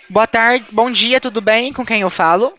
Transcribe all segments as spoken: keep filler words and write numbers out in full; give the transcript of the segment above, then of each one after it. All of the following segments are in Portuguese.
Boa tarde, bom dia, tudo bem? Com quem eu falo?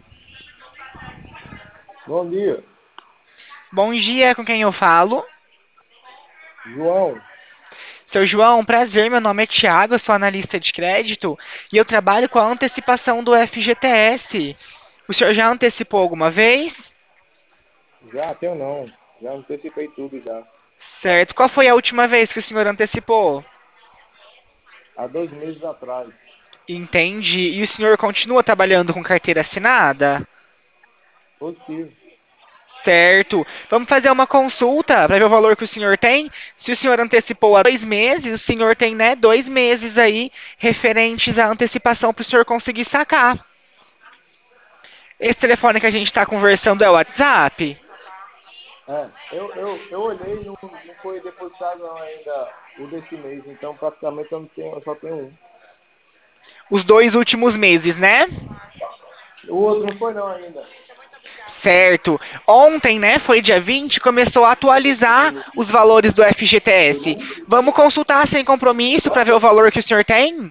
Bom dia, Bom dia, com quem eu falo? João. Seu João, prazer, meu nome é Thiago, eu sou analista de crédito e eu trabalho com a antecipação do F G T S. O senhor já antecipou alguma vez? Já tenho não, já antecipei tudo já. Certo. Qual foi a última vez que o senhor antecipou? Há dois meses atrás. Entendi. E o senhor continua trabalhando com carteira assinada? Positivo. Certo. Vamos fazer uma consulta para ver o valor que o senhor tem. Se o senhor antecipou há dois meses, o senhor tem, né, dois meses aí referentes à antecipação para o senhor conseguir sacar. Esse telefone que a gente está conversando é o WhatsApp? É, eu, eu, eu olhei e não, não foi depositado não ainda o desse mês, então praticamente eu, não tenho, eu só tenho um. Os dois últimos meses, né? O outro não foi não ainda. Certo. Ontem, né, foi dia vinte, começou a atualizar os valores do F G T S. Vamos consultar sem compromisso para ver o valor que o senhor tem?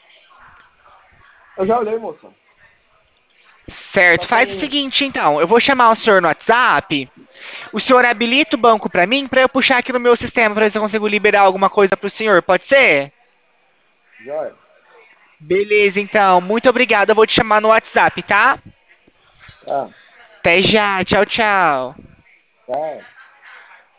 Eu já olhei, moça. Certo. Só Faz o tem. seguinte, então. Eu vou chamar o senhor no WhatsApp. O senhor habilita o banco para mim, para eu puxar aqui no meu sistema, para ver se eu consigo liberar alguma coisa para o senhor. Pode ser? Já. Beleza, então. Muito obrigado. Eu vou te chamar no WhatsApp, tá? Tá, Até já. Tchau, tchau. tá.